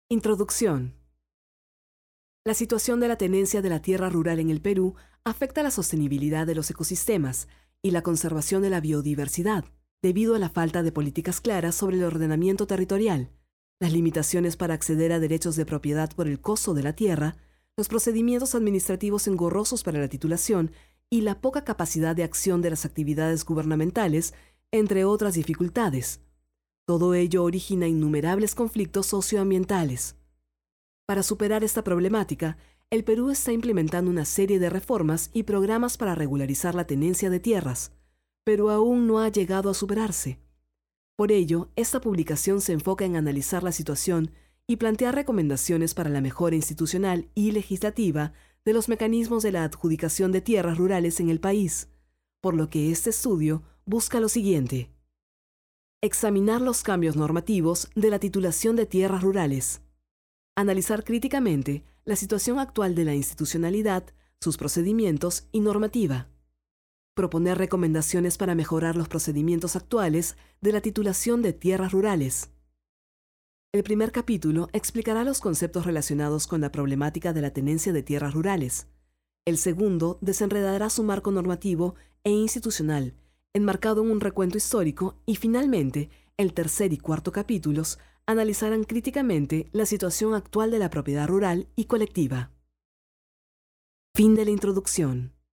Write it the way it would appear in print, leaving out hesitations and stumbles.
Introducción. La situación de la tenencia de la tierra rural en el Perú afecta la sostenibilidad de los ecosistemas y la conservación de la biodiversidad, debido a la falta de políticas claras sobre el ordenamiento territorial, las limitaciones para acceder a derechos de propiedad por el costo de la tierra, los procedimientos administrativos engorrosos para la titulación y la poca capacidad de acción de las actividades gubernamentales, entre otras dificultades. Todo ello origina innumerables conflictos socioambientales. Para superar esta problemática, el Perú está implementando una serie de reformas y programas para regularizar la tenencia de tierras, pero aún no ha llegado a superarse. Por ello, esta publicación se enfoca en analizar la situación y plantear recomendaciones para la mejora institucional y legislativa de los mecanismos de la adjudicación de tierras rurales en el país, por lo que este estudio busca lo siguiente: examinar los cambios normativos de la titulación de tierras rurales, analizar críticamente la situación actual de la institucionalidad, sus procedimientos y normativa, proponer recomendaciones para mejorar los procedimientos actuales de la titulación de tierras rurales. El primer capítulo explicará los conceptos relacionados con la problemática de la tenencia de tierras rurales. El segundo desenredará su marco normativo e institucional, enmarcado en un recuento histórico, y finalmente, el tercer y cuarto capítulos analizarán críticamente la situación actual de la propiedad rural y colectiva. Fin de la introducción.